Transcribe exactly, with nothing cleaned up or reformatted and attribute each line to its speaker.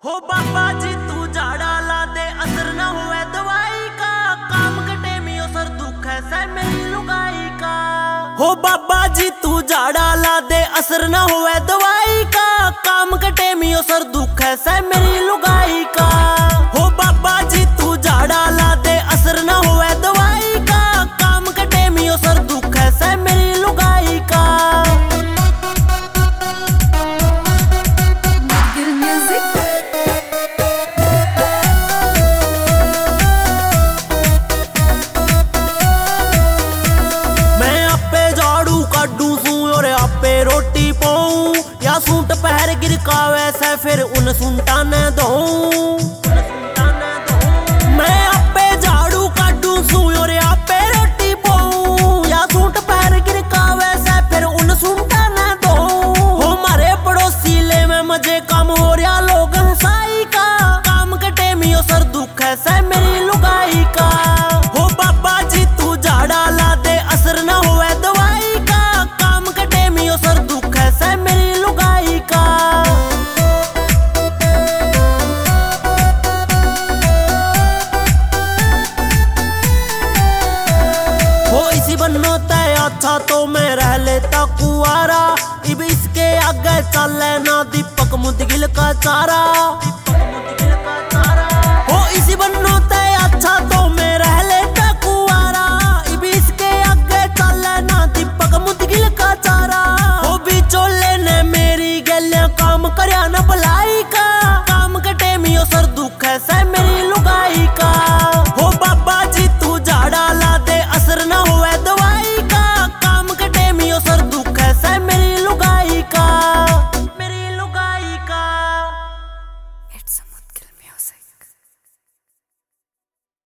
Speaker 1: हो बाबा जी तू झाड़ा ला दे, असर न हुए दवाई का। काम कटे मियो सर दुख है सह मेरी लुगाई का। हो बाबा जी तू झाड़ा ला दे, असर न हुए दवाई का। काम कटे मियो सर दुख है सह मेरी लुगाई का। हो बाबा जी तू झाड़ा ला दे, असर न हुए दवाई का। काम कटे मियो सर दुख है सह मेरी लुगाई का। रोटी पाऊं या सूट पहर गिरकावे से फिर उन सुनता न दूं। मैं आपे झाड़ू काटूं सू और आपे रोटी पाऊं या सूट पहर गिरकावे से फिर उन सुनता न दूं। हो मारे पड़ोसी ले में मजे कम हो रहा लोग हंसाई का। काम कटे मियो सर दुख है से मेरी लुगाई का। हो बाबा जी तू झाड़ा ला दे, असर न हुए दवाई का। काम कटे मियो सर दुख है से मेरी लुगाई का। हो इसी बनो तय अच्छा तो मैं रह लेता कुआरा। इब इसके आगे चले ना दीपक मुदगिल का चारा। हो इसी बनो तय अच्छा तो मैं रह लेता कुआरा। इब इसके आगे चले ना दीपक मुदगिल का चारा। हो भी चोले ने मेरी गलियां काम करया न भलाई का।